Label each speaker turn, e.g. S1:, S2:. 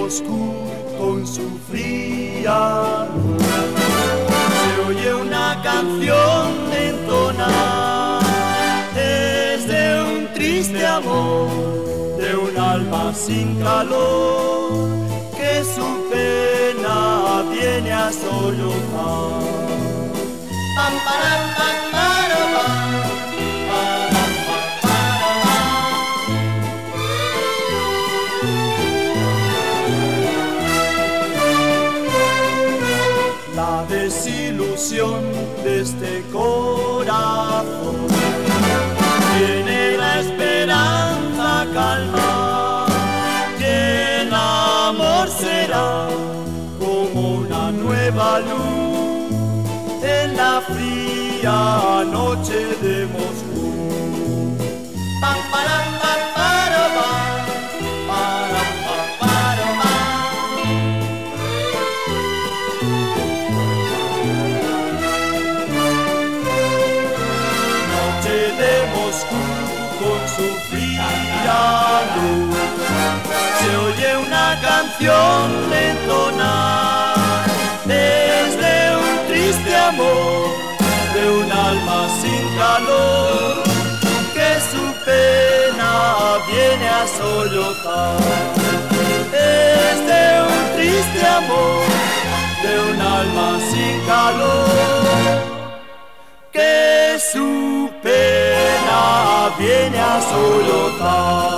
S1: Moscú con su fría luz. Se oye una canción entonar desde un triste amor de un alma sin calor que su pena viene a sollozar. Pam, param, pam, param, pam. La desilusión de este corazón tiene la esperanza calma, que el amor será como una nueva luz en la fría noche de Moscú. Pam, param, pam, param, pam, param, pam, param, pam. Noche de Moscú con su fría luz, se oye una canción entonar desde un triste amor de un alma sin calor que su pena viene a sollozar. Desde un triste amor de un alma sin calor que su pena viene a sollozar.